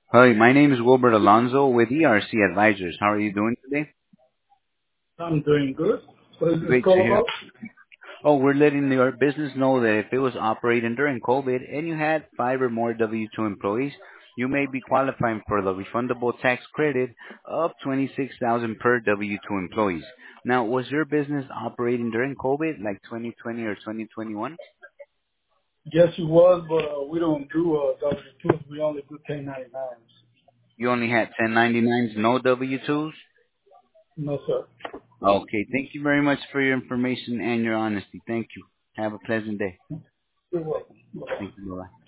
Hi, my name is Wilbert Alonzo with ERC Advisors. How are you doing today? I'm doing good. What is this Great to call hear. about? Oh, we're letting your business know that if it was operating during COVID and you had 5 or more W-2 employees, you may be qualifying for the refundable tax credit of 26,000 per W-2 employees. Now, was your business operating during COVID, like 2020 or 2021? Yes, it was, but we don't do W-2s. We only do 1099s. You only had 1099s, no W-2s? No, sir. Okay, thank you very much for your information and your honesty. Thank you. Have a pleasant day. You're welcome. Bye. Thank you. Bye-bye.